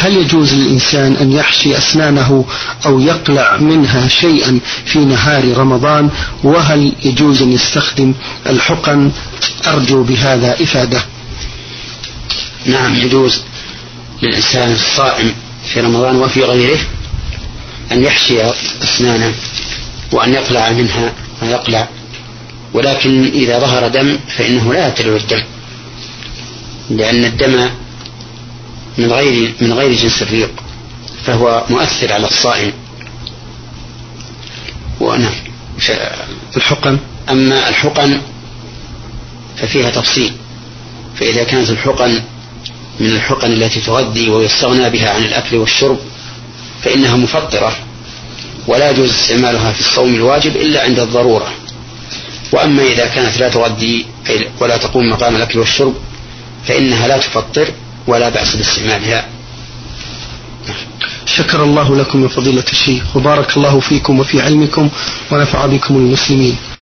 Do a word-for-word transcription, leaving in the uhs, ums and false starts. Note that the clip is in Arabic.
هل يجوز للإنسان أن يحشي أسنانه أو يقلع منها شيئا في نهار رمضان؟ وهل يجوز أن يستخدم الحقن؟ أرجو بهذا إفادة. نعم، يجوز للإنسان الصائم في رمضان وفي غيره أن يحشي أسنانه وأن يقلع منها ما يقلع، ولكن إذا ظهر دم فإنه لا يتلو الدم، لأن الدم من غير من غير جنس الريق، فهو مؤثر على الصائم. وأنا الحقن، أما الحقن ففيها تفصيل، فإذا كانت الحقن من الحقن التي تغذي ويستغنى بها عن الأكل والشرب فإنها مفطرة ولا يجوز استعمالها في الصوم الواجب إلا عند الضرورة. وأما إذا كانت لا تغذي ولا تقوم مقام الأكل والشرب فإنها لا تفطر ولا بأس باستعمالها. شكر الله لكم يا فضيلة الشيخ، وبارك الله فيكم وفي علمكم ونفع بكم المسلمين.